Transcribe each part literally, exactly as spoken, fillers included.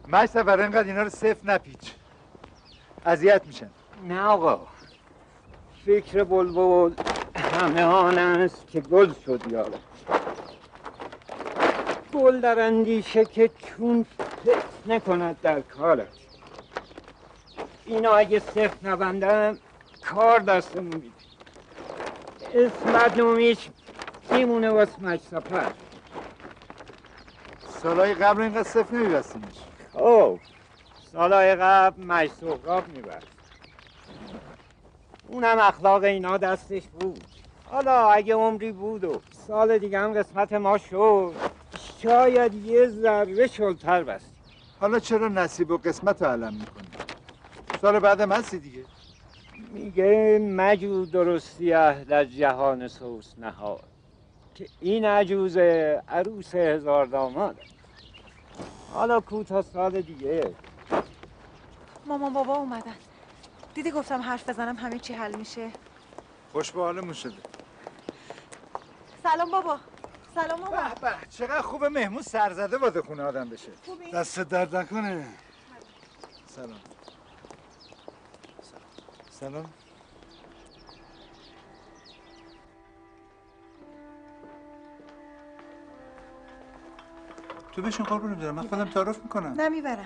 مش سفر اینقدر اینا رو صفر نپیچ، اذیت میشن. نه آقا، فکر بلبل همه آن است که گل شد یاره. گل در اندیشه که چون فکر نکند در کارش. اینا اگه صفر نبندن کار دستمون میده. اسمت نومیش میمونه واسه مش سفر. سالهای قبل اینقدر صفر نمیبستیمش. خب سالهای قبل مش سهراب میبست، اونم اخلاق اینا دستش بود. حالا اگه عمری بود و سال دیگه هم قسمت ما شد، شاید یه ذره شلتر بستیم. حالا چرا نصیب و قسمت رو علم میکنی؟ سال بعدم هستی دیگه. میگه مجو درستی اهل از جهان سوس نهاد، که این عجوز عروس هزار داماد. حالا کو تا سال دیگه. مامان بابا اومدن. دیدی گفتم حرف بزنم همه چی حل میشه. خوش به حالمون شده. سلام بابا. سلام مامان. به به چقدر خوبه مهمون سرزده وارد خونه آدم بشه. خوبی؟ دست درد نکنه. سلام. سلام. تو بشین قربونت برم، من خودم تعارف میکنم. نمیبرم.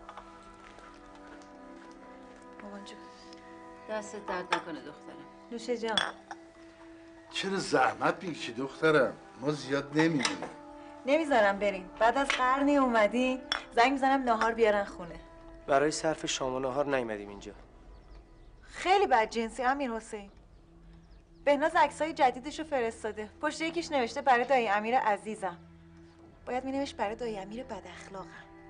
مامان جون دستت درد نکنه دخترم. نوش جان. چرا زحمت میکشی دخترم؟ ما زیاد نمیدونیم. نمیذارم برین. بعد از قرنی اومدین زنگ میزنم ناهار بیارن خونه. برای صرف شام و ناهار نیومدیم اینجا. خیلی بد جنسی امیر حسین. بهناز عکسای جدیدشو فرستاده. پشت یکیش نوشته برای دایی امیر عزیزم. باید مینوشت برای دایی امیر بد اخلاقم.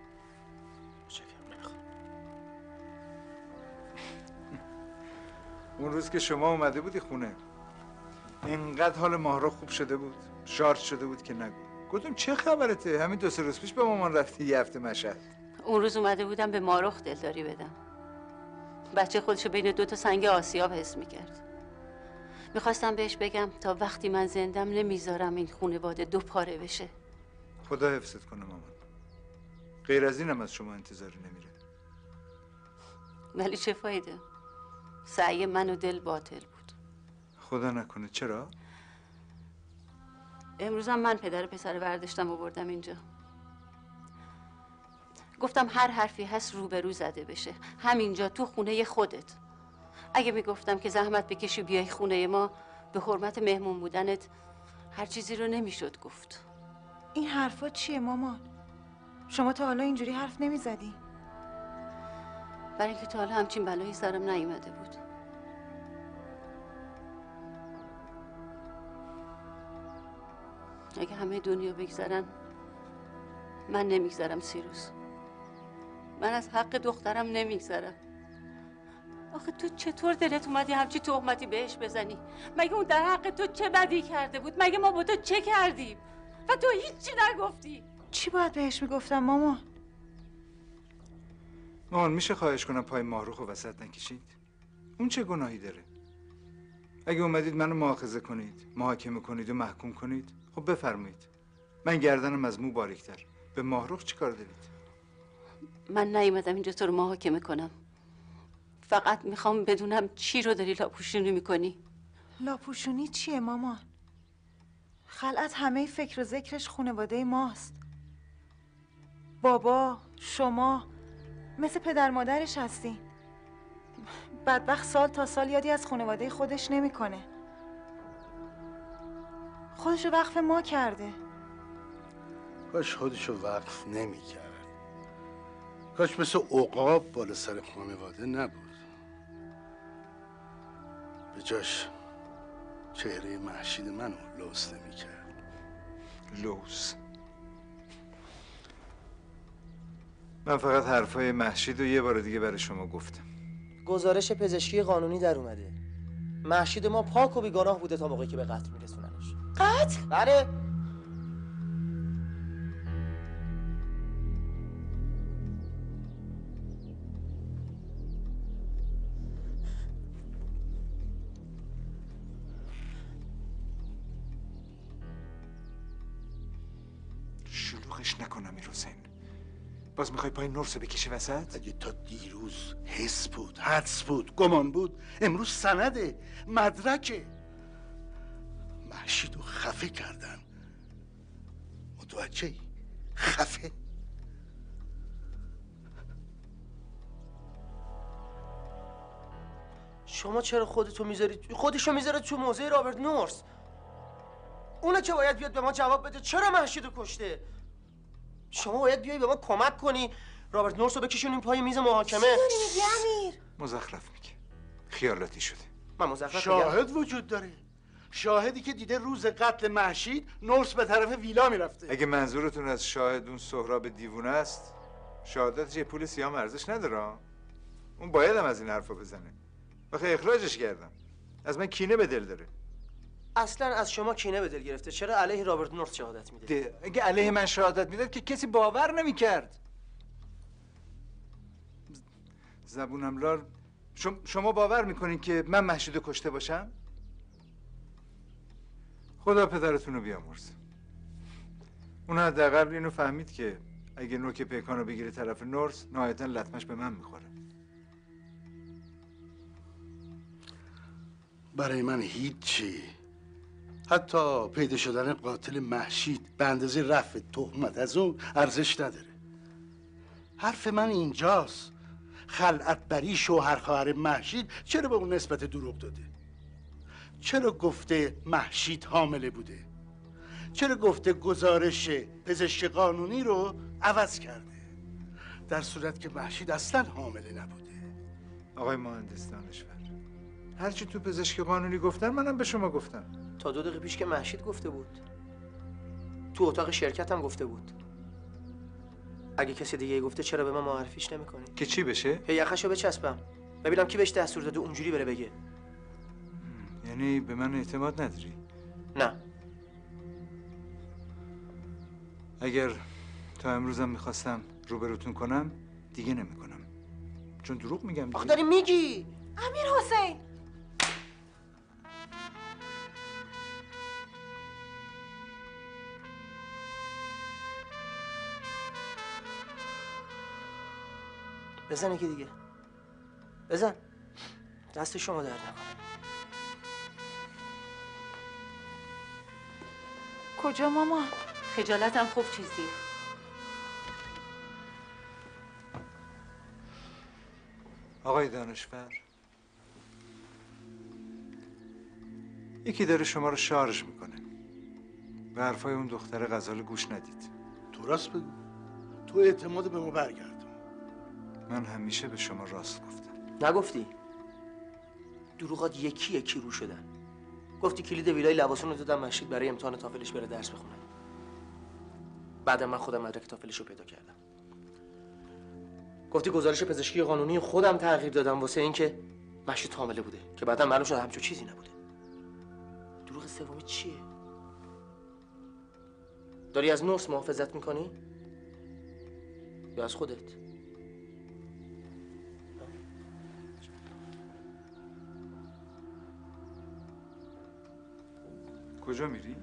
اون روز که شما اومده بودی خونه اینقدر حال ماهرو خوب شده بود، شارژ شده بود که نگو. گفتم چه خبرته؟ همین دو سه روز پیش به مامان رفتی یه هفته مشهد. اون روز اومده بودم به ماروخ دلداری بدم. بچه خودشو بین دو تا سنگ آسیاب حس میکرد. میخواستم بهش بگم تا وقتی من زندم نمیذارم این خونواده دو پاره بشه. خدا حفظت کنه مامان. غیر از اینم از شما انتظاری نمیره. ولی چه فایده؟ سعی من و دل باطل بود. خدا نکنه. چرا؟ امروزم من پدر پسر برداشتم و بردم اینجا. گفتم هر حرفی هست روبرو زده بشه، همینجا تو خونه خودت. اگه میگفتم که زحمت بکشی بیای خونه ما، به حرمت مهمون بودنت هر چیزی رو نمیشد گفت. این حرفا چیه مامان؟ شما تا حالا اینجوری حرف نمیزدی؟ برای اینکه تا حالا همچین بلایی سرم نیومده بود. اگه همه دنیا بگذرن من نمیگذرم سیروس. من از حق دخترم نمیگذرم. آخه تو چطور دلت اومدی همچی تهمتی بهش بزنی؟ مگه اون در حق تو چه بدی کرده بود؟ مگه ما با تو چه کردیم؟ و تو هیچی نگفتی. چی باید بهش میگفتم مامان؟ مامان میشه خواهش کنم پای ماهروخو وسط نکشید؟ اون چه گناهی داره؟ اگه اومدید منو مؤاخذه کنید، محاکمه کنید و محکوم کنید، خب بفرمایید. من گردنم از مو باریکتر. به ماهروخ چیکار دارید؟ من نیومدم اینجا تو رو محاکمه کنم. فقط میخوام بدونم چی رو داری لاپوشونی میکنی؟ لاپوشونی چیه مامان؟ خلعت همه فکر و ذکرش خانواده ماست. بابا، شما مثل پدر مادرش هستین. بدبخت سال تا سال یادی از خانواده خودش نمیکنه. خودشو وقف ما کرده. کاش خودشو وقف نمی‌کرد. کاش مثل عقاب بالا سر خانواده نبود. به جاش چهره مهشید منو لوس نمی‌کرد. لوس؟ من فقط حرفای مهشید رو یه بار دیگه برای شما گفتم. گزارش پزشکی قانونی در اومده. مهشید ما پاک و بیگناه بوده تا موقعی که به قتل میرسوننش. قتل؟ بله. شلوغش نکنم امیر حسین. باز میخوای پای نورس رو بکشی وسط؟ اگه تا دیروز حس بود، حدس بود، گمان بود، امروز سنده، مدرکه. مهشید رو خفه کردن. متوجهی؟ خفه. شما چرا خودتو میذارید خودشو میذاره تو موضع رابرت نورس؟ اونه که باید بیاد به ما جواب بده چرا مهشیدو کشته. شما باید بیای به ما کمک کنی رابرت نورس رو بکشونیم پای میز محاکمه. چی داری میگی امیر؟ مزخرف میگه، خیالاتی شده. من مزخرف شاهد وجود داره، شاهدی که دیده روز قتل مهشید نورس به طرف ویلا میرفته. اگه منظورتون از شاهد اون سهراب دیوونه است، شهادتش یه پول سیام ارزش نداره. اون باید هم از این حرفا بزنه. بخی اخراجش کردم، از من کینه به دل داره. اصلا از شما کینه به دل گرفته، چرا علیه رابرت نورس شهادت میده؟ ده. اگه علیه من شهادت میداد که کسی باور نمیکرد. زبونم لار. شم... شما باور میکنین که من مهشیدو کشته باشم؟ خدا پدرتون رو بیامرز. اون حداقل اینو فهمید که اگه نوک پیکانو بگیره طرف نورس، نهایتا لطمش به من میخوره. برای من هیچی. حتی پیدا شدن قاتل مهشید به اندازه رفع تهمت از اون ارزش نداره. حرف من اینجاست، خلعت بری شوهر خواهر مهشید چرا به اون نسبت دروغ داده؟ چرا گفته مهشید حامله بوده؟ چرا گفته گزارش پزشک قانونی رو عوض کرده؟ در صورت که مهشید اصلا حامله نبوده. آقای مهندس دانشور، هرچی تو پزشک قانونی گفتن منم به شما گفتم. تا دو دقیقه پیش که مهشید گفته بود، تو اتاق شرکت هم گفته بود. اگه کسی دیگه گفته چرا به من معرفیش نمی‌کنی؟ که چی بشه؟ هی یخشو بچسبم ببینم کی بهش دستور داده اونجوری بره بگه. یعنی به من اعتماد نداری؟ نه. اگر تا امروزم میخواستم روبروتون کنم دیگه نمیکنم، چون دروغ میگم دیگه. آخه داری میگی امیر حسین. بزن یکی دیگه، بزن، دست شما درد نکنه. کجا ماما؟ خجالتم خوب چیزی. آقای دانشور، یکی داره شما رو شارژ میکنه. به حرفای اون دختر غزال گوش ندید. تو راست بگو، تو اعتماد به ما برگردون. من همیشه به شما راست گفتم. نگفتی؟ دروغات یکی یکی رو شدن. گفتی کلید ویلای لواسون رو دادم مهشید برای امتحان تافلش بره درس بخونه. بعدم من خودم مدرک تافلش رو پیدا کردم. گفتی گزارش پزشکی قانونی خودم تغییر دادم واسه اینکه مهشید حامله بوده که بعدم معلوم شد همچون چیزی نبوده. دروغ سومی چیه؟ داری از نورس محافظت میکنی؟ یا از خودت؟ کجا میری؟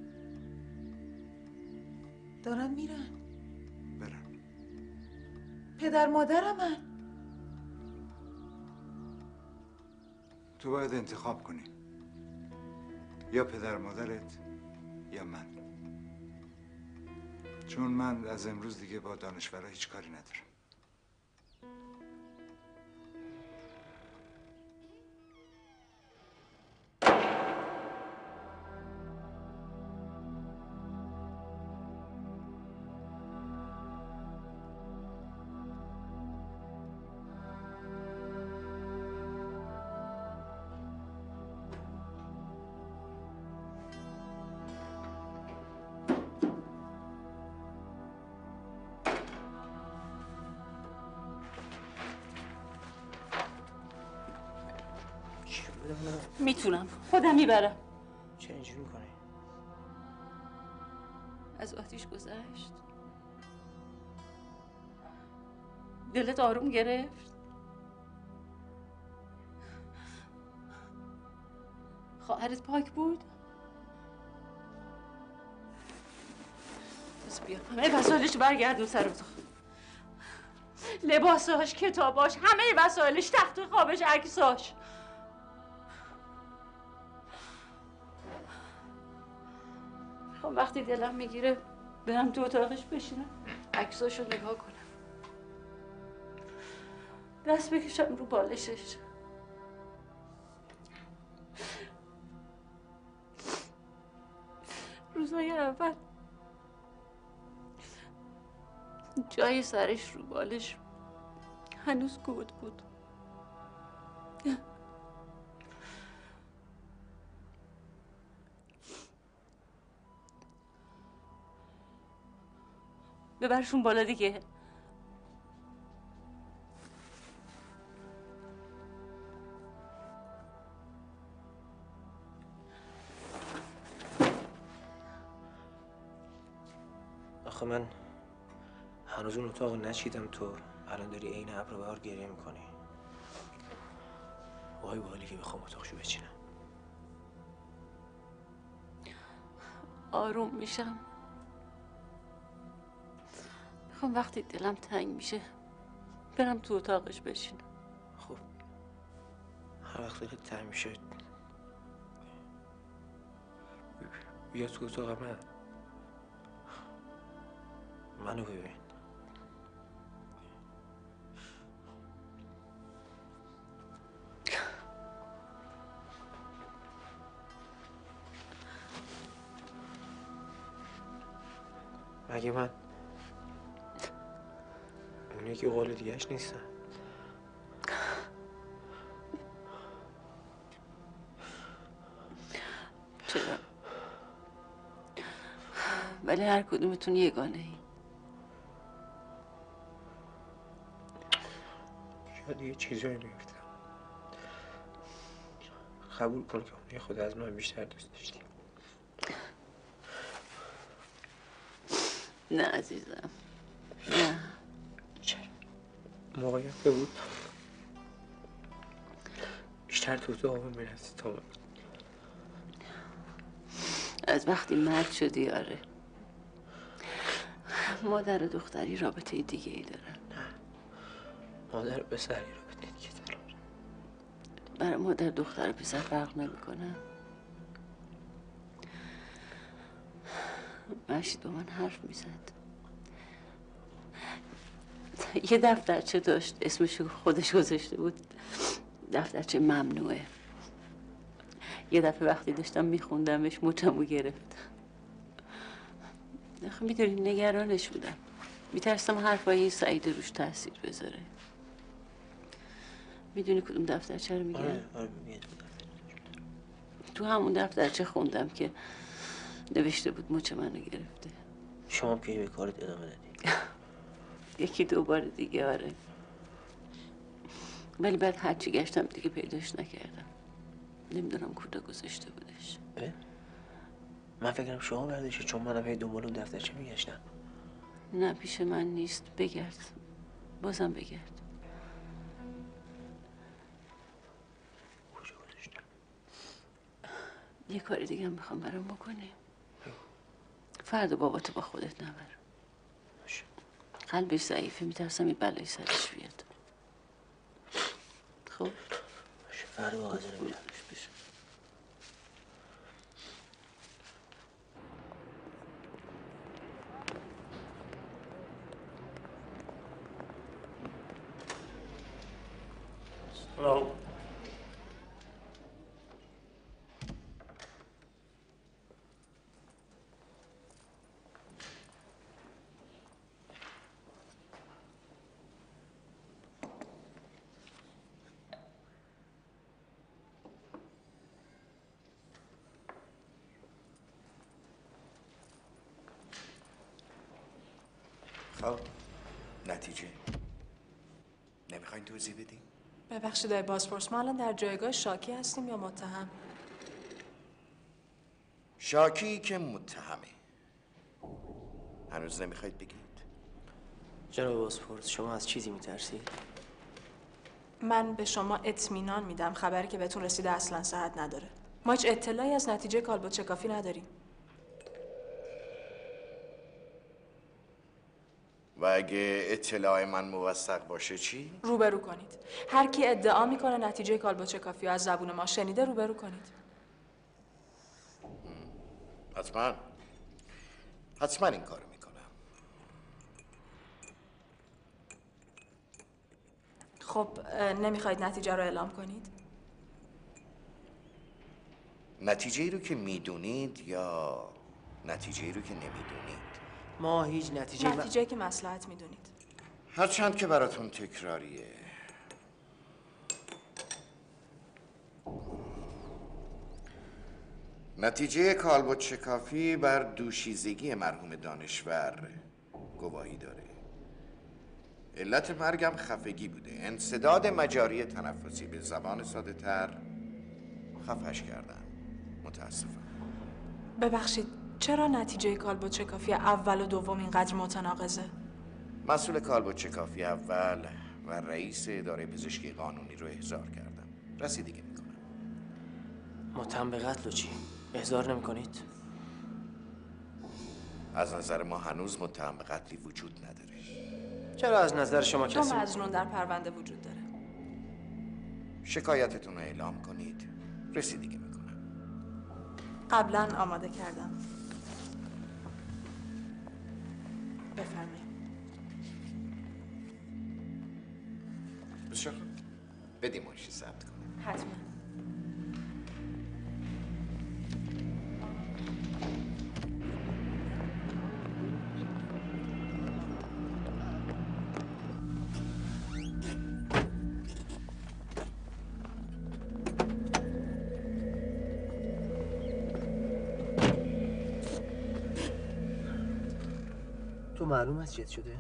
دارن میرن. برم. پدر مادرم من. تو باید انتخاب کنی، یا پدر مادرت یا من، چون من از امروز دیگه با دانشورا هیچ کاری ندارم. میتونم خودم میبرم. چه اینجوری میکنی؟ از آتیش گذشت، دلت آروم گرفت. خواهرت پاک بود. بس بیا همه وسایلش برگردون سر اتاق. لباساش، کتاباش، همه وسایلش، تخت خوابش، عکساش. خب وقتی دلم میگیره برم تو اتاقش بشینم، عکساشو نگاه کنم، دست بکشم رو بالشش. روزای اول جای سرش رو بالش هنوز گود بود. ببرشون بالا دیگه. آخه من هنوز اون اتاق نچیدم، تو الان داری عین ابر بهار گریه میکنی. وای به حالی که بخوام اتاقشو بچینم. آروم میشم. میخوام وقتی دلم تنگ میشه برم تو اتاقش بشینم. خب هر وقت دلت تنگ میشه بیا تو اتاق من، منو ببین. مگه من اونه که قول دیگهش نیستم؟ چرا؟ ولی هر کدومتون یگانه ای. شاید یه چیزایی نگفتم. قبول کن که اون خود از من بیشتر دوست داشتی. نه عزیزم، نه. چرا؟ موقعیت بود بیشتر تو تو آبون میرفتی تا من. از وقتی مرد شدی آره. مادر و دختری رابطه دیگه ای دارن. نه مادر و پسری رابطه دیگه دارن. برای مادر دختر و پسر فرق نمیکنه. مشید با من حرف میزد. یه دفترچه داشت اسمشو خودش گذاشته بود دفترچه ممنوعه. یه دفعه وقتی داشتم میخوندمش مچمو گرفت. آخه میدونی نگرانش بودم، میترسم حرفای سعید روش تاثیر بذاره. میدونی کدوم دفترچه رو میگم؟ آره آره میگه. تو همون دفترچه خوندم که نوشته بود مچ منو گرفته. شما که به کارت ادامه دادی؟ یکی دو بار دیگه آره. ولی بعد هرچی گشتم دیگه پیداش نکردم. نمیدونم کجا گذاشته بودش. من فکرم شما برداشتی، چون منم هی دنبال اون دفترچه میگشتم. نه پیش من نیست. بگرد، بازم بگرد. کجا گذاشتم؟ یه کاری دیگه هم میخوام برام بکنی. فردا باباتو با خودت نبر. باشه. قلبش ضعیفه، میترسم این بلای سرش بیاد. خب باشه فردا با حاضر میرم. بشه. سلام. خب نتیجه نمیخواین توضیح بدین؟ ببخشید آقای بازپرس، ما الان در جایگاه شاکی هستیم یا متهم؟ شاکی که متهمه. هنوز نمیخواید بگید؟ جناب بازپرس شما از چیزی میترسید؟ من به شما اطمینان میدم خبری که بهتون رسیده اصلا صحت نداره. ما هیچ اطلاعی از نتیجه کالبد شکافی نداریم. و اگه اطلاع من موثق باشه چی؟ روبرو کنید. هر کی ادعا میکنه نتیجه کالبد شکافی از زبون ما شنیده روبرو کنید. حتما حتما این کارو میکنم. خب نمیخواید نتیجه رو اعلام کنید؟ نتیجه ای رو که میدونید یا نتیجه ای رو که نمیدونید؟ ما هیچ نتیجه نتیجه که مصلحت میدونید. هرچند که براتون تکراریه. نتیجه کالبد شکافی بر دوشیزگی مرحوم دانشور گواهی داره. علت مرگم خفگی بوده. انسداد مجاری تنفسی، به زبان ساده تر خفش کردن. متاسفم. ببخشید چرا نتیجه کالبد شکافی اول و دوم اینقدر متناقضه؟ مسئول کالبد شکافی اول و رئیس اداره پزشکی قانونی رو احضار کردم. رسیدگی میکنم. متهم به قتل چی؟ احضار نمی کنید؟ از نظر ما هنوز متهم به قتلی وجود نداره. چرا از نظر شما دو کسی؟ مظنون در پرونده وجود داره. شکایتتون رو اعلام کنید. رسیدگی میکنم. قبلا آماده کردم. بفرمایید. بسیار خوب. بدیم منشی ثبت کنه. حتما. تو معلوم است چیت شده؟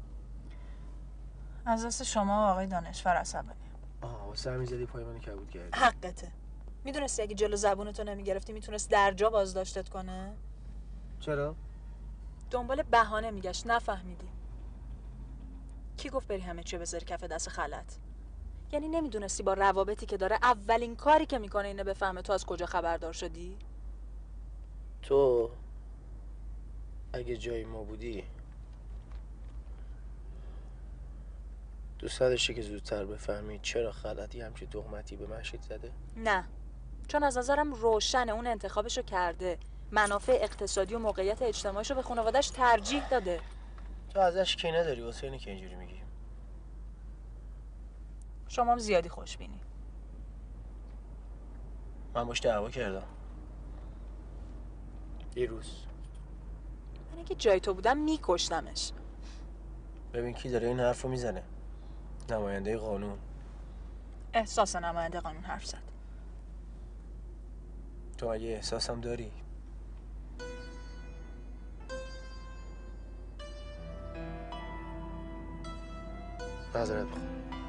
از دست شما و آقای دانشور عصبانی. آه و سر میزدی پای منو کبود کردی. حقته. میدونستی اگه جلو زبونتو نمیگرفتی میتونست درجا بازداشتت کنه؟ چرا؟ دنبال بهانه میگشت، نفهمیدی. کی گفت بری همه چی بذاری کف دست خالت؟ یعنی نمیدونستی با روابطی که داره اولین کاری که میکنه اینه بفهمه تو از کجا خبردار شدی؟ تو اگه جای ما بودی دوست داشتی که زودتر بفهمی چرا خالتی همچین تهمتی به مهشید زده؟ نه، چون از نظرم روشنه اون انتخابشو کرده. منافع اقتصادی و موقعیت اجتماعیشو به خانواده‌اش ترجیح داده. تو ازش کی نداری واسه اینه که اینجوری میگی؟ شما هم زیادی خوشبینی. من باش دعوا کردم دیروز. من اگه جای تو بودم میکشتمش. ببین کی داره این حرف رو میزنه. نماینده قانون. احساس نماینده قانون حرف زد. تو اگه احساسم داری معذرت میخوام.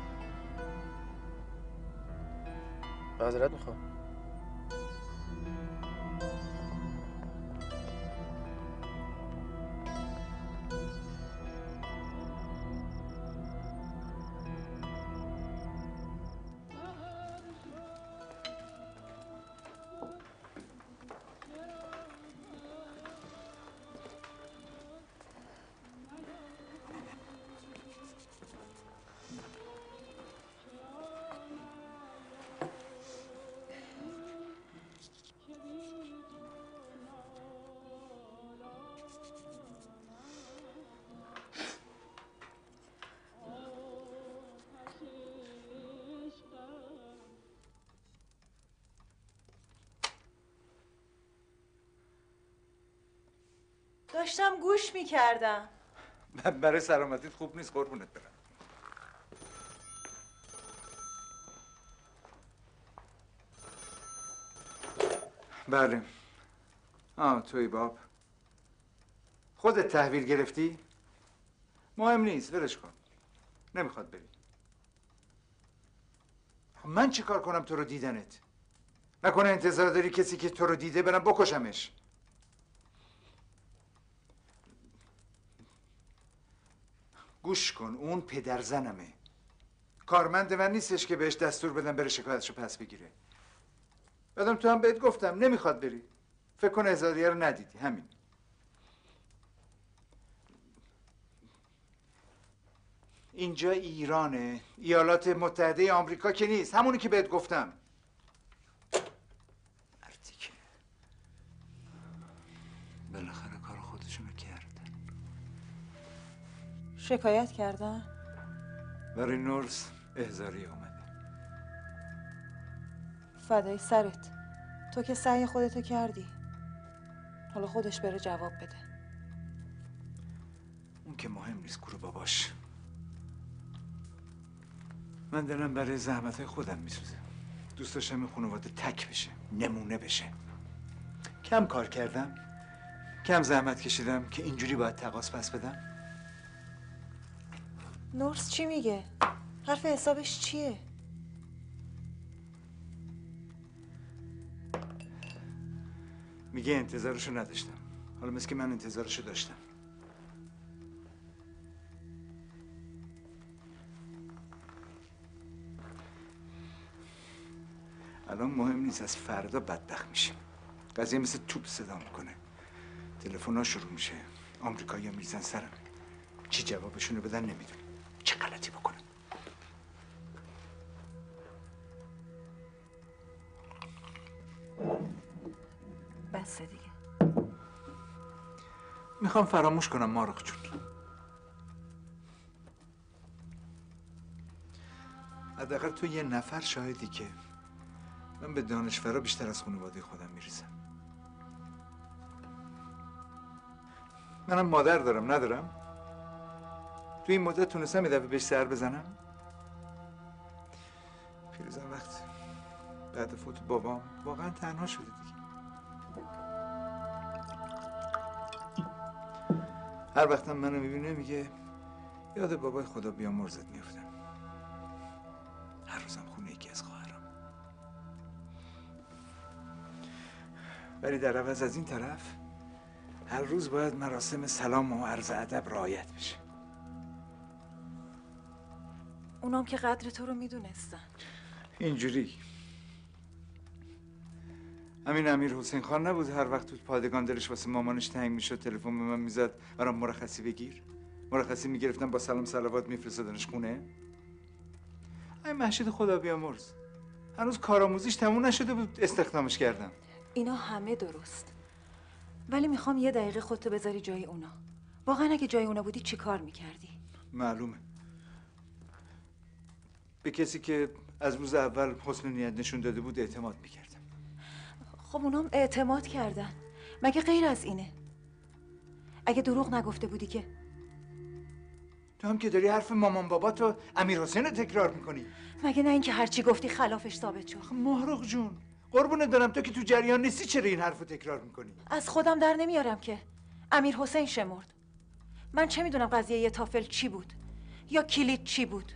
معذرت میخوام. داشتم گوش میکردم. برای سلامتیت خوب نیست قربونت برم. بله. آه توی باب خودت تحویل گرفتی؟ مهم نیست ولش کن. نمیخواد بری. من چی کار کنم تو رو دیدنت؟ نکنه انتظار داری کسی که تو رو دیده برم بکشمش. گوش کن اون پدر زنمه. کارمند من نیستش که بهش دستور بدم بره شکایتشو پس بگیره. بعدم تو هم بهت گفتم نمیخواد بری. فکر کن احضاریه رو ندیدی همین. اینجا ایرانه، ایالات متحده آمریکا که نیست، همونی که بهت گفتم. مردی که بالاخره کار خودشونو کردن. شکایت کردن؟ برای نورس احضاری اومده. فدای سرت، تو که سعی خودتو کردی، حالا خودش بره جواب بده. اون که مهم نیست گروه باباش. من دلم برای زحمتهای خودم میسوزه. دوست داشتم این خانواده تک بشه، نمونه بشه. کم کار کردم، کم زحمت کشیدم که اینجوری باید تقاص پس بدم. نورس چی میگه؟ حرف حسابش چیه؟ میگه انتظارشو نداشتم. حالا مثل که من انتظارشو داشتم. الان مهم نیست، از فردا بدبخت میشیم. قضیه مثل توپ صدا میکنه. تلفن‌ها شروع میشه. آمریکایی‌ها میریزن سرم. چی جوابشونو بدن نمیدونم. چه غلطی بکنم. بسه دیگه. میخوام فراموش کنم مارق جون. حداقل تو یه نفر شاهدی که من به دانشورا بیشتر از خانواده خودم میریزم. منم مادر دارم، ندارم؟ تو این مدت تونستم یه دفعه بهش سر بزنم؟ پیروزم وقت بعد فوت بابام واقعا تنها شده دیگه. هر وقتم منو میبینه میگه یاد بابای خدا بیامرزت میافتم. هر روزم خونه یکی از خواهرام. ولی در عوض از این طرف هر روز باید مراسم سلام و عرض ادب رعایت بشه. اونام که قدر تو رو میدونستن. اینجوری همین امیر حسین خان نبود هر وقت تو پادگان دلش واسه مامانش تنگ میشد تلفن به من میزد برام مرخصی بگیر. مرخصی میگرفتم با سلام صلوات میفرستادنش خونه. این مهشید خدا بیامرز هنوز کارآموزیش تموم نشده بود استخدامش کردم. اینا همه درست، ولی میخوام یه دقیقه خودتو بذاری جای اونا. واقعا اگه جای اونا بودی چی کار میکردی؟ معلومه به کسی که از روز اول حسن نیت نشون داده بود اعتماد میکردم. خب اونام اعتماد کردن، مگه غیر از اینه؟ اگه دروغ نگفته بودی که؟ تو هم که داری حرف مامان بابا تو امیر حسین رو تکرار میکنی. مگه نه اینکه هرچی گفتی خلافش ثابت شد؟ مهرق جون قربونت دارم، تو که تو جریان نیستی چرا این حرف رو تکرار میکنی؟ از خودم در نمیارم که امیر حسین شمرد. من چه میدونم قضیه یه تافل چی بود یا کلید چی بود،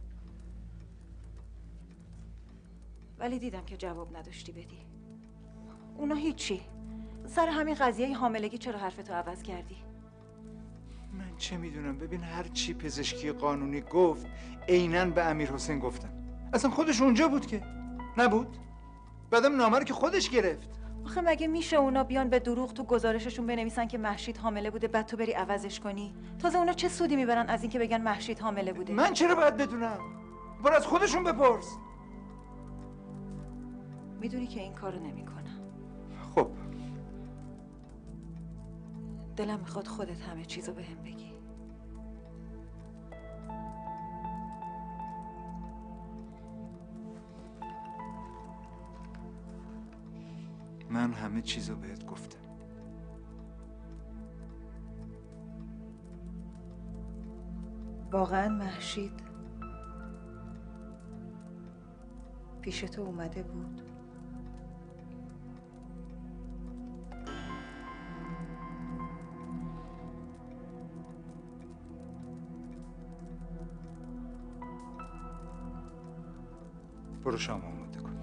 ولی دیدم که جواب نداشتی بدی. اونا هیچی. سر همین قضیه حاملگی چرا حرفتو عوض کردی؟ من چه میدونم، ببین هر چی پزشکی قانونی گفت عیناً به امیر حسین گفتم. اصلا خودش اونجا بود که نبود؟ بعدم نامه رو که خودش گرفت. آخه مگه میشه اونا بیان به دروغ تو گزارششون بنویسن که مهشید حامله بوده بعد تو بری عوضش کنی؟ تازه اونا چه سودی میبرن از اینکه بگن مهشید حامله بوده؟ من چرا باید بدونم؟ برو از خودشون بپرس. میدونی که این کارو نمیکنم. خب دلم میخواد خودت همه چیزو بهم بگی. من همه چیزو بهت گفتم. واقعا مهشید پیش تو اومده بود؟ برو شام آماده کن.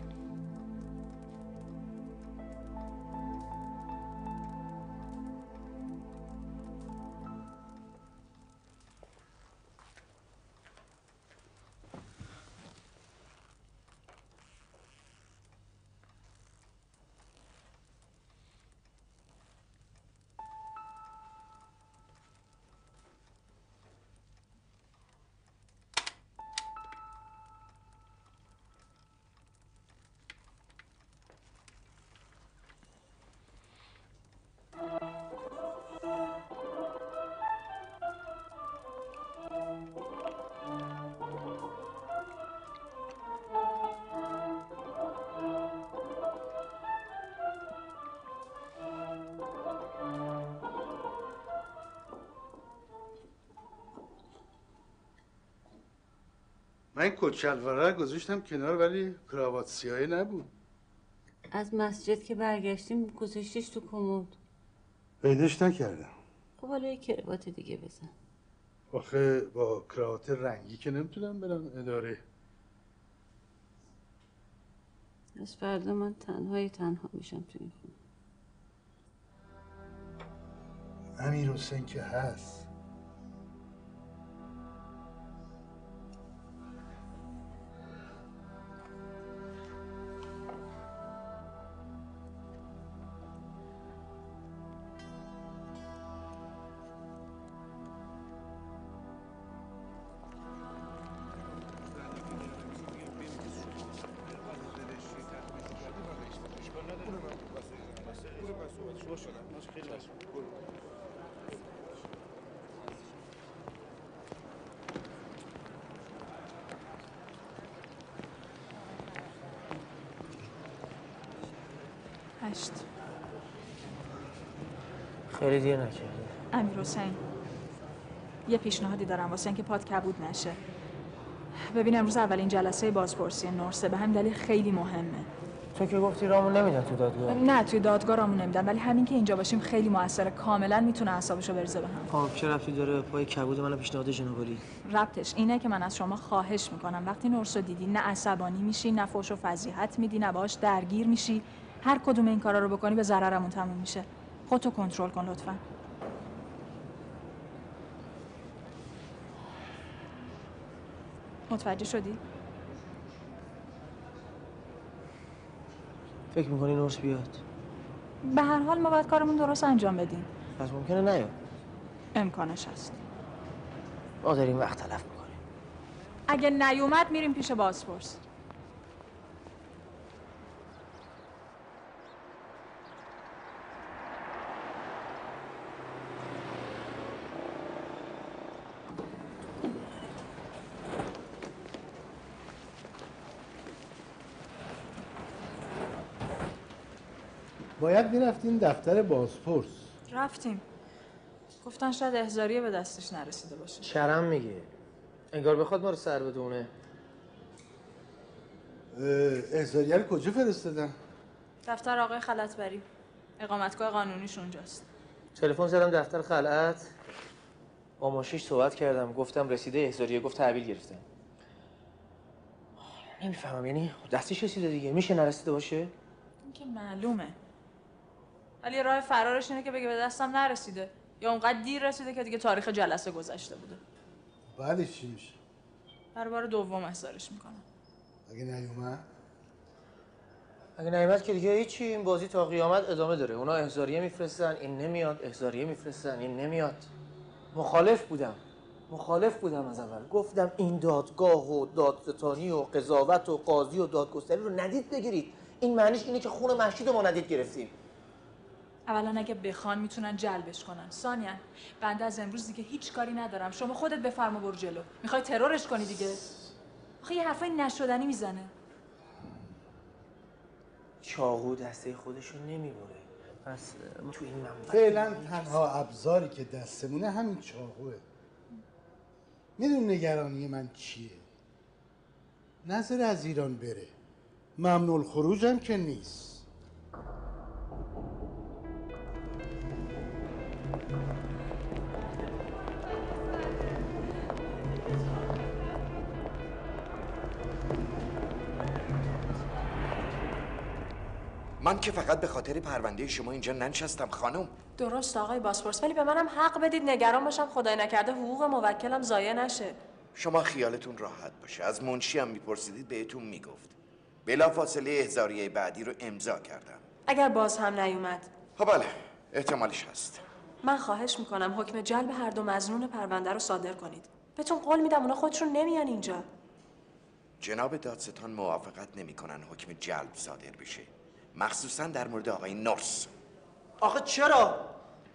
من این کت شلواره رو گذاشتم کنار ولی کراوات سیاهی نبود. از مسجد که برگشتیم گذاشتیش تو کمد. پیداش نکردم. خب حالا یه کراوات دیگه بزن. آخه با کراوات رنگی که نمیتونم برم اداره. از فردا من تنهای تنها میشم تو این خونه. امیر حسین که هست. هشت. خیلی دیر نکرده. امیر حسین یه پیشنهادی دارم واسه اینکه پات کبود نشه. ببین امروز اولین جلسه بازپرسی نورسه، به همین دلیل خیلی مهمه. تو که گفتی رامون نمیدن تو دادگاه. نه توی دادگاه رامون نمیدن، ولی همین که اینجا باشیم خیلی موثره، کاملا میتونه اعصابشو بریزه به هم. خب چه ربطی داره به پای کبود من پیشنهاد جنابالی؟ ربطش اینه که من از شما خواهش میکنم وقتی نورسو دیدی نه عصبانی میشی، نه فحش و فضیحت میدی، نه باهاش درگیر میشی. هر کدوم این کارا رو بکنی به ضررمون تموم میشه. خودتو کنترل کن لطفا. متوجه شدی؟ فکر میکنی نورس بیاد؟ به هر حال ما باید کارمون درست انجام بدیم. پس ممکنه نیاد. امکانش هست. ما داریم وقت تلف میکنیم. اگه نیومد میریم پیش بازپرس. باید میرفتین دفتر بازپرس. رفتیم. گفتن شاید احضاریه به دستش نرسیده باشه. چرم میگه. انگار بخواد ما رو سر بدونه. احضاریه رو کجا فرستادن؟ دفتر آقای خلعتبری. اقامتگاه قانونیش اونجاست. تلفن زدم دفتر خلعت. با ماشیش صحبت کردم، گفتم رسیده احضاریه، گفت تحویل گرفتن. نمیفهمم، یعنی دستش رسیده دیگه، میشه نرسیده باشه؟ این که معلومه. ولی راه فرارش اینه که بگه به دستم نرسیده، یا اونقدر دیر رسیده که دیگه تاریخ جلسه گذشته بوده. بعدش چی میشه؟ هر بار دوم احضارش میکنم. اگه نیومد؟ اگه نیومد که دیگه هیچی، این بازی تا قیامت ادامه داره. اونا احضاریه میفرستن، این نمیاد، احضاریه میفرستن، این نمیاد. مخالف بودم. مخالف بودم از اول. گفتم این دادگاه و دادستانی و قضاوت و قاضی و دادگستری رو ندید بگیرید. این معنیش اینه که خون مهشید رو ما ندید گرفتیم. اولا اگه بخوان میتونن جلبش کنن. ثانیا بنده از امروز دیگه هیچ کاری ندارم. شما خودت بفرما برو جلو. میخوای ترورش کنی دیگه؟ آخه یه حرفای نشدنی میزنه. چاقو دسته خودشو نمیبره. پس تو این منبع فعلا تنها ابزاری که دستمونه همین چاقوه. میدون نگرانی من چیه؟ نظر از ایران بره. ممنوع الخروج هم که نیست. من که فقط به خاطر پرونده شما اینجا ننشستم خانم. درست آقای بازپرس، ولی به منم حق بدید نگران باشم خدای نکرده حقوق موکلم ضایع نشه. شما خیالتون راحت باشه. از منشی هم میپرسیدید بهتون میگفت. بلافاصله احضاریه بعدی رو امضا کردم. اگر باز هم نیومد؟ خب بله، احتمالش هست. من خواهش میکنم حکم جلب هر دو مظنون پرونده رو صادر کنید. بهتون قول میدم اونا خودشون نمیان اینجا. جناب دادستان موافقت نمیکنن حکم جلب صادر بشه. مخصوصا در مورد آقای نورس. آخه چرا؟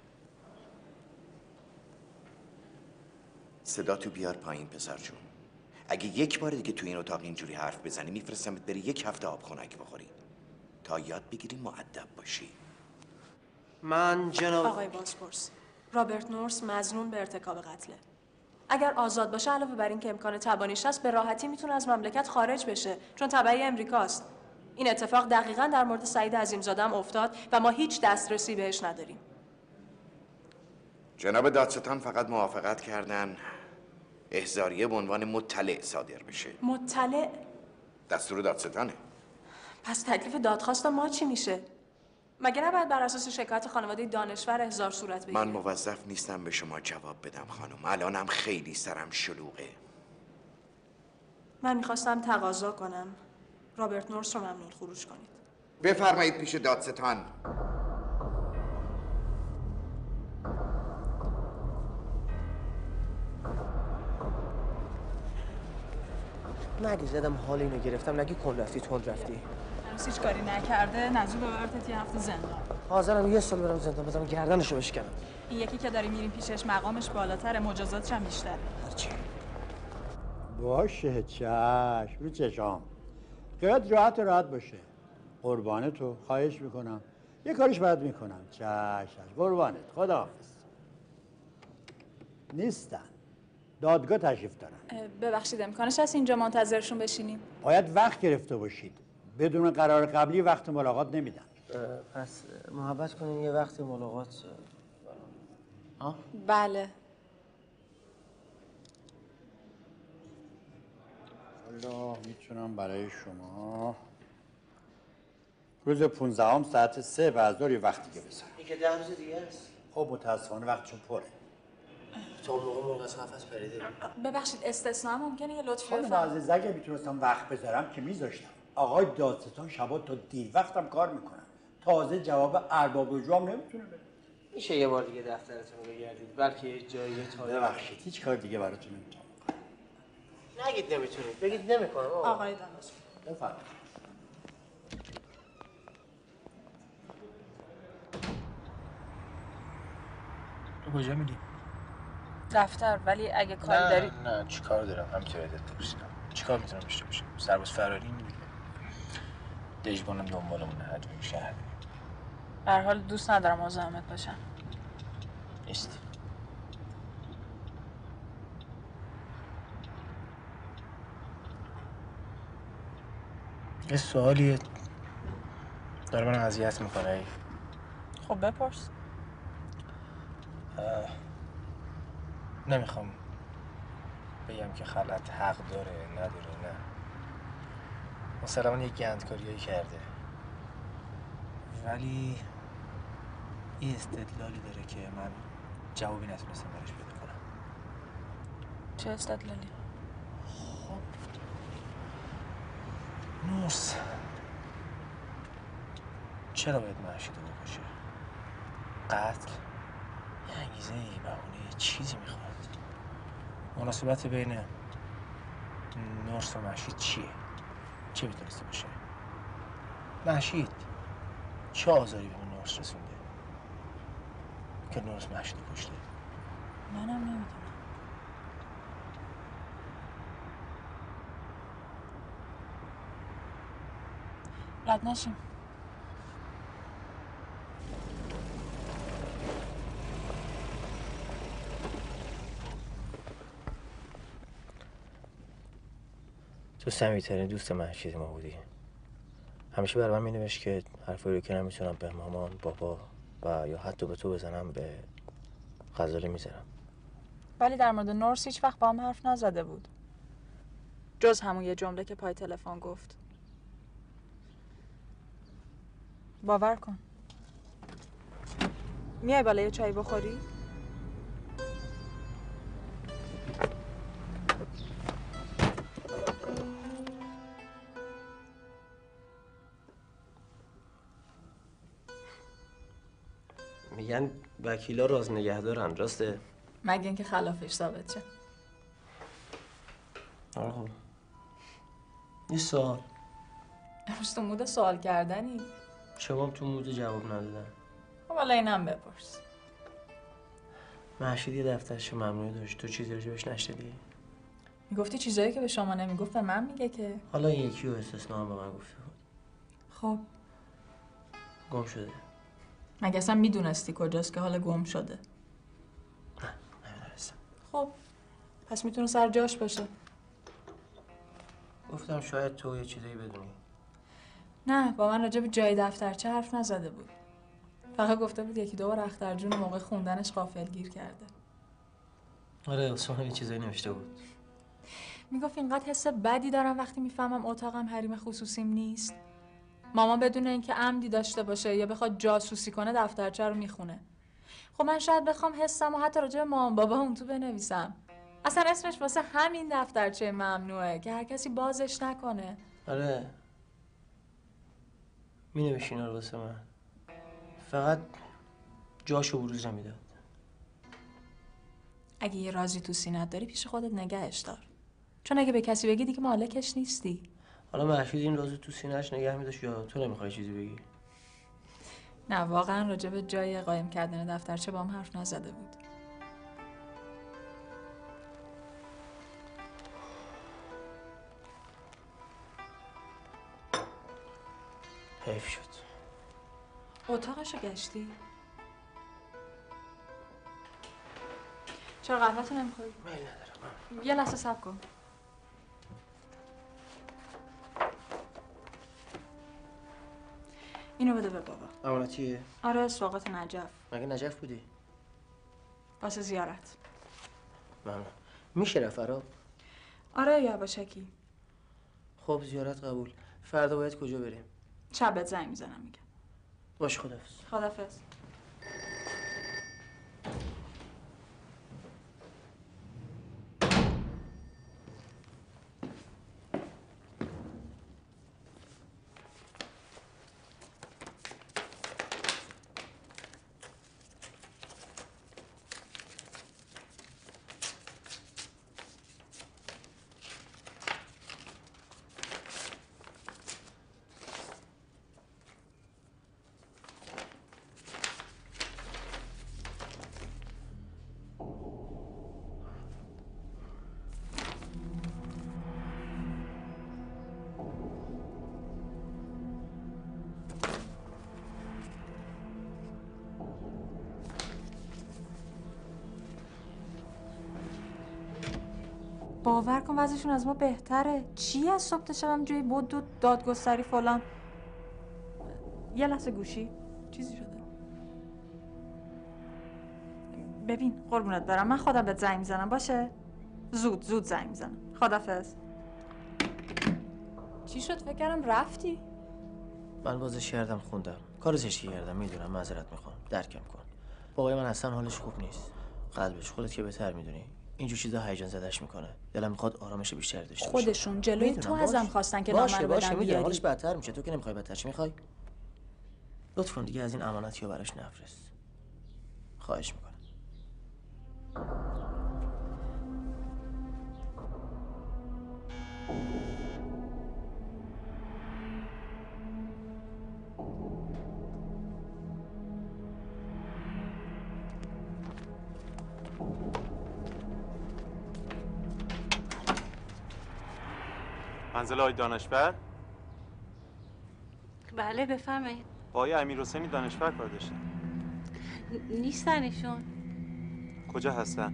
صدا تو بیار پایین پسر جون. اگه یک بار دیگه تو این اتاق اینجوری حرف بزنی میفرستمت بری یک هفته آب خنک بخوری تا یاد بگیری مؤدب باشی. من جناب آقای بازپرس، رابرت نورس مظنون به ارتکاب قتله. اگر آزاد باشه علاوه بر این که امکان تبانیش هست به راحتی میتونه از مملکت خارج بشه چون تبعی امریکاست. این اتفاق دقیقاً در مورد سعید عظیمزاده هم افتاد و ما هیچ دسترسی بهش نداریم. جناب دادستان فقط موافقت کردن احضاریه به عنوان مطلع صادر بشه. مطلع؟ دستور دادستانه. پس تکلیف دادخواست ما چی میشه؟ مگه نباید بر اساس شکایت خانواده دانشور احضار صورت بگیره؟ من موظف نیستم به شما جواب بدم خانم. الانم خیلی سرم شلوغه. من میخواستم تقاضا کنم رابرت نورس رو ممنوع خروج کنید. بفرمایید پیش دادستان. نگی زدم حال اینو گرفتم، نگی کن رفتی تند رفتی. هنوز هیچ کاری نکرده نزدیک ببرتت یه هفته زندان. حاضرم یه سال برم زندان بزنم گردنشو بشکنم. این یکی که داریم میریم پیشش مقامش بالاتره، مجازاتش هم بیشتره. هرچی باشه چشم رو چشام. قیاد راحت راحت باشه. قربان تو خواهش میکنم. یه کارش باید میکنم. چشم قربانت. خداحافظ. نیستن. دادگاه تشریف دارن. ببخشید امکانش هست اینجا منتظرشون بشینیم؟ باید وقت گرفته باشید. بدون قرار قبلی وقت ملاقات نمیدن. پس محبت کنین یه وقتی ملاقات. آه؟ بله. الله میتونم برای شما روز پونزدهم ساعت سه بعد از ظهر یه وقت دیگه بذارم. این که ده روز دیگه است. خب متاسفانه وقتشون پره. تا اون موقع مرغ از قفس پریده. ببخشید استثنا ممکنه یه لطفی خانم بفرمایید. عزیز اگه میتونستم وقت بذارم که میذاشتم. آقای دادستان شبا تا دیر وقتم کار میکنن. تازه جواب ارباب رجوع هم نمیتونه بده. میشه یه بار دیگه دفترتون رو بگردید بلکه یه جایی تاریخ. ببخشید هیچ کار دیگه براتون نمیتونم. نگید نمیتونید، بگید نمیکنم. آقای دانشجو بفرمایید. تو کجا میری؟ دفتر، ولی اگه کاری نه داری نه چی کار دارم؟ همینطور ازت پرسیدم. چی کار میتونم داشته باشم؟ سرباز فراری میگه. دژبانم دنبالمونه حتما شهر. به هر حال دوست ندارم مزاحمت باشم. نیست. یه سوالیه داره منو اذیت میکنه. خب بپرس. نمیخوام بگم که خلعت حق داره نداره نه. مثلا من یه گندکاریایی کرده ولی یه استدلالی داره که من جوابی نتونستم براش پیدا کنم. چه استدلالی؟ خب نورس چرا باید مهشید رو بکشه؟ قتل یه انگیزه ای بهونه یه چیزی میخواد. مناسبت بین نورس و مهشید چیه؟ چه میتونسته باشه؟ مهشید چه آزاری به نورس رسونده که نورس مهشید رو کشته؟ منم نمیدونم. رد نشیم. تو صمیمی‌ترین دوست مهشید ما بودی. همیشه برای من می‌نوشت که حرفایی رو که نمیتونم به مامان، بابا و یا حتی به تو بزنم به غزاله میذارم. ولی در مورد نورس هیچ وقت با هم حرف نزده بود. جز همون یه جمله که پای تلفن گفت. باور کن. میای بالا یه چای بخوری؟ میگن وکیلا راز نگه دارن، راسته؟ مگه اینکه خلافش ثابت شه. آره خب. یه سوال. امروز تو مود سوال کردنی؟ شما تو مود جواب ندادن. خب حالا اینم بپرس. مهشید یه دفترش ممنوعی داشت، تو چیزی راجبش نشنیدی؟ میگفتی چیزایی که به شما نمیگفت به من میگه که. حالا این یکی رو استثنا هم به من گفته بود. خب گم شده. مگه اصلا میدونستی کجاست که حالا گم شده؟ نه نمیدونستم. خب پس میتونه سر جاش باشه. گفتم شاید تو یه چیزایی بدونی. نه، با من راجع به جای دفترچه حرف نزده بود. فقط گفته بود یکی دو بار اخترجون موقع خوندنش غافلگیر کرده. آره عثمان یه چیزایی نوشته بود. میگفت اینقدر حس بدی دارم وقتی میفهمم اتاقم حریم خصوصیم نیست. مامان بدون اینکه عمدی داشته باشه یا بخواد جاسوسی کنه دفترچه رو میخونه. خب من شاید بخوام حسم و حتی راجع به مامان بابا اون تو بنویسم. اصلا اسمش واسه همین دفترچه ممنوعه که هر کسی بازش نکنه. آره می نوشی اینا رو واسه من، فقط جاشو بروز نمیداد. اگه یه رازی تو سینت داری پیش خودت نگهش دار، چون اگه به کسی بگی دیگه مالکش نیستی. حالا مهشید این رازو تو سینه‌اش نگه می‌داشت یا تو نمیخوای چیزی بگی؟ نه واقعا راجع به جای قایم کردن دفترچه با هم حرف نزده بود. حیف شد. اتاقشو گشتی؟ چرا قهوه‌تو نمیخوری؟ میل ندارم. یه لحظه صبر کن. اینو بده به بابا. امانتیه؟ آره سوغات نجف. مگه نجف بودی؟ واسه زیارت. ممنون. میشه رفت عراق؟ آره یواشکی. خب زیارت قبول. فردا باید کجا بریم؟ شبت زنگ میزنم میگم. باش خداحافظ. خداحافظ. باور کن وضعشون از ما بهتره. چی از صبح تا شبم جوی بود و دادگستری فلان. یه لحظه گوشی چیزی شده. ببین قربونت برم من خودم بهت زنگ میزنم باشه؟ زود زود زنگ میزنم. خداحافظ. چی شد؟ فکر کردم رفتی. من بازش کردم خوندم. کار زشتی کردم میدونم، معذرت میخوام. درکم کن. بابای من اصلا حالش خوب نیست. قلبش خودت که بهتر میدونی. اینجور چیزا هیجان زدش میکنه. دلم میخواد آرامش بیشتر داشته باشه. خودشون جلوی تو ازم خواستن که نامه رو بدم بیاری. حالش بدتر میشه. تو که نمیخوای بدتر چی میخوای؟ لطفاً دیگه از این امانتیو براش نفرست. خواهش میکنم. منزل آقای دانشور؟ بله بفرمایید. با آقای امیرحسینی دانشور کار داشتن. نیستن ایشون. کجا هستن؟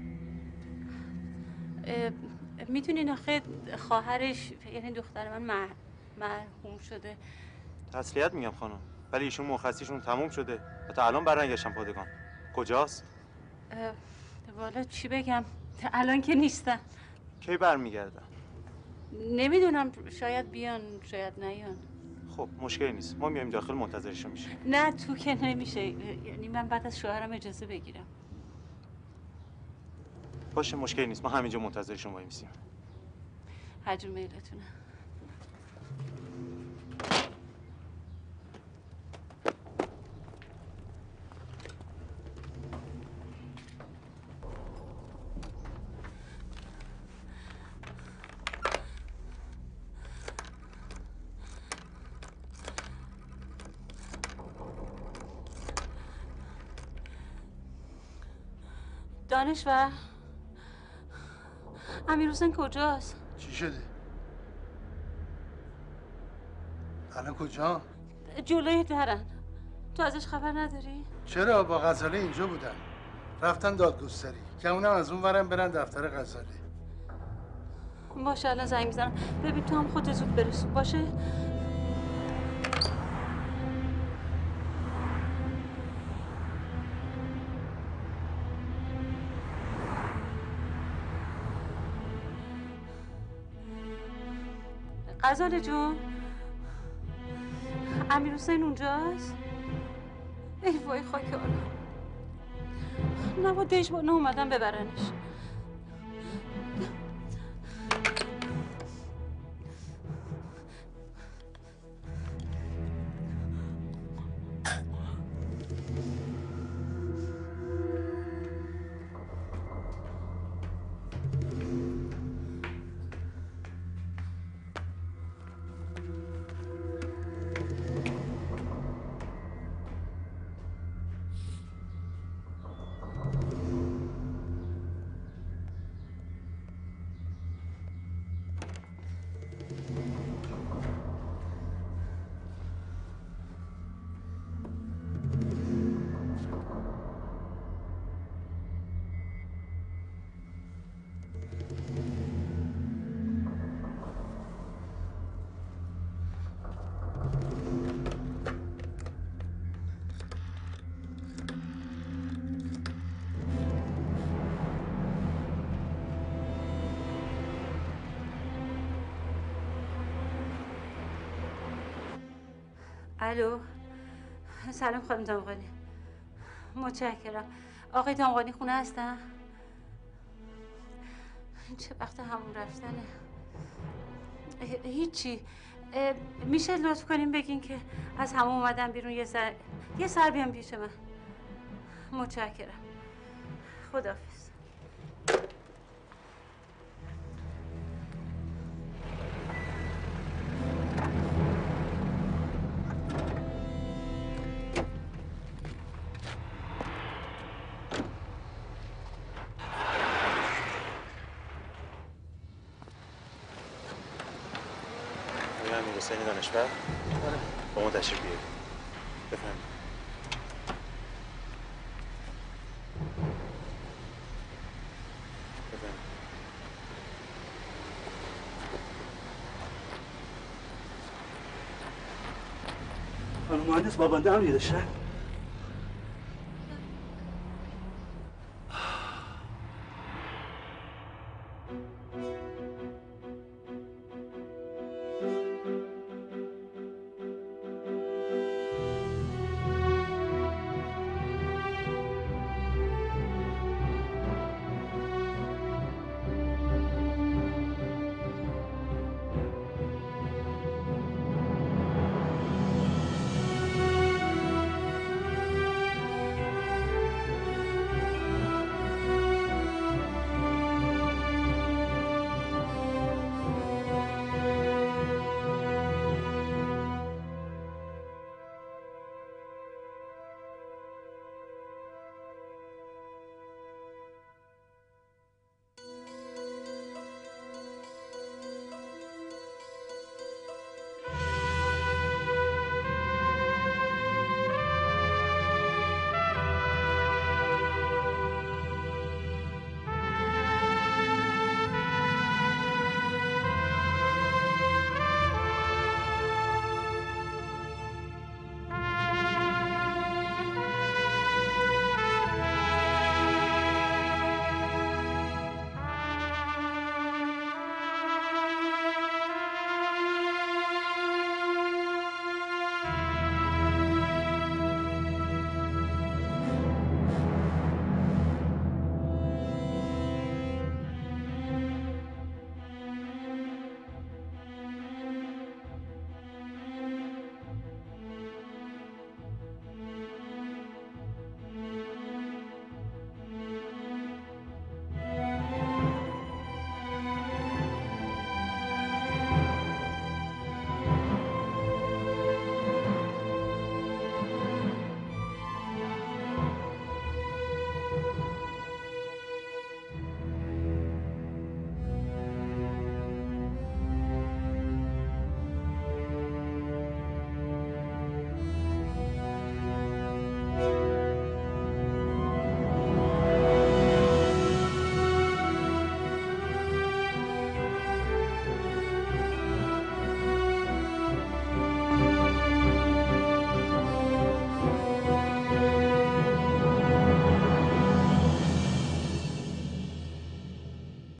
میتونین آخه خواهرش یعنی دختر من مر... مرحوم شده. تسلیت میگم خانم، ولی ایشون مرخصیشون تموم شده و تا الان برنگشتن پادگان. کجاست؟ والا چی بگم، الان که نیستن. کی برمیگردن؟ نمیدونم، شاید بیان شاید نیان. خب مشکلی نیست، ما میایم داخل منتظرشون میشیم. نه تو که نمیشه، یعنی من بعد از شوهرم اجازه بگیرم. باشه مشکلی نیست، ما همینجا منتظرشون وایمیسیم. هر جور میلتونه. دانشور امیرحسین کجاست؟ چی شده؟ الان کجا؟ جلوی درن. تو ازش خبر نداری؟ چرا؟ با غزاله اینجا بودن. رفتن دادگستری که اونم از اون ورم برن دفتر غزاله. باشه الان زنگ میزنم. ببین تو هم خودت زود برسون باشه. غزاله جون، امیر حسین اونجاست؟ ای وای خاک آرام، نباید بهش با نه اومدن ببرنش. الو، سلام خانم دامغانی. متشکرم. آقای دامغانی خونه هستن؟ چه وقت همون رفتنه؟ هیچی. میشه لطف کنیم بگین که از همون اومدن بیرون یه سر یه سر بیان پیش من. متشکرم. خداحافظ. حسین دانشور با ما تشریف بیارید. بفرمایید. بفرمایید. خانم مهندس بابنده امیر شهر.